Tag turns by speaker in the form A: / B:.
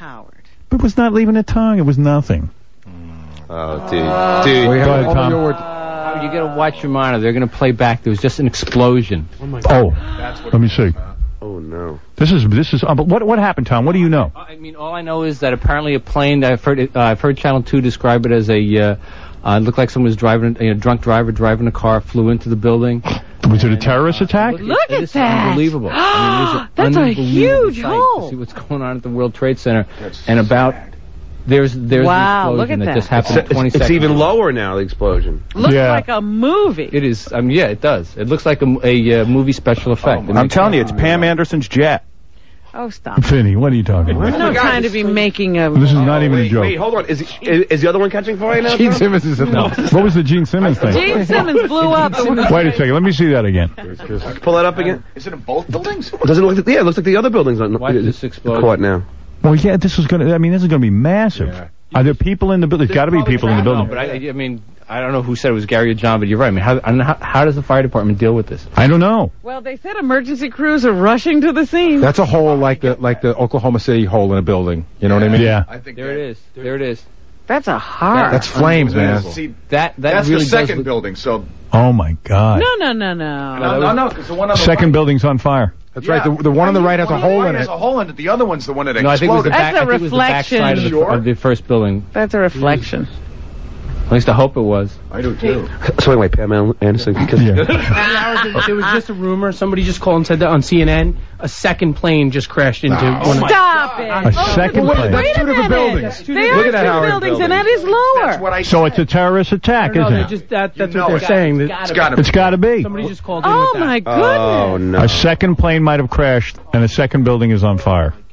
A: Howard.
B: It was not leaving a tongue. It was nothing.
C: Oh, dude.
B: Go ahead, Tom.
D: You gotta watch your monitor. They're gonna play back. There was just an explosion.
B: Let me see.
C: Oh no.
B: This is. But what happened, Tom? What do you know?
D: I mean, all I know is that apparently a plane. I've heard Channel 2 describe it as a. It looked like someone was driving. A drunk driver driving a car flew into the building.
B: Was it a terrorist attack?
A: Look at that!
D: Unbelievable. I mean,
A: that's a huge
D: sight
A: hole.
D: to see what's going on at the World Trade Center, and about. There's
A: wow,
D: an
A: look at
D: explosion that
A: that.
D: just happened in 20 seconds.
C: It's even lower now, the explosion.
A: Looks like a movie.
D: It is. Yeah, it does. It looks like a movie special effect.
E: I'm telling you, it's Pam Anderson's jet.
A: Oh, stop.
B: Finny, what are you talking about?
A: We're not trying to be making a...
B: This is not even a joke.
C: Wait, hold on. Is the other one catching fire now?
B: Gene Simmons is What was the Gene Simmons thing?
A: Gene Simmons blew up.
B: Wait a second. Let me see that again.
C: Pull that up again.
F: Is it in both buildings?
C: Does it look like, it looks like the other buildings are
D: Why did this explode?
C: caught now.
B: Well, yeah, this is going to be massive. Yeah. Are there people in the building? There's got to be people in the building.
D: No, but I mean, I don't know who said it was Gary or John, but you're right. I mean, how does the fire department deal with this?
B: I don't know.
A: Well, they said emergency crews are rushing to the scene.
E: That's a hole like the Oklahoma City hole in a building. You know what I mean?
B: Yeah.
F: I think
D: There it is.
A: That's a heart.
E: That's flames, man.
F: See,
D: That's
F: really the second
D: does
F: building, so...
B: Oh, my God.
F: No, because the one on the
B: second building's on fire.
E: That's right. The one on the right has a hole in it.
F: has a hole in it. The other one's the one that
D: No, I think it was
F: exploded.
D: the back. I think it was the back side of the first building.
A: That's a reflection.
D: At least I hope it was.
F: I do too.
C: So anyway, Pam Anderson.
G: There was just a rumor. Somebody just called and said that on CNN. A second plane just crashed into one of
A: Stop it.
B: A second plane.
A: Wait a minute.
E: buildings.
A: They are two buildings, and that is lower.
F: That's what I
B: So it's a terrorist attack, isn't it?
G: Just that's what they're saying.
F: It's got to be.
B: It's got to be.
G: Somebody just called in
A: Oh,
G: with that.
A: my goodness.
C: Oh no.
B: A second plane might have crashed, and a second building is on fire.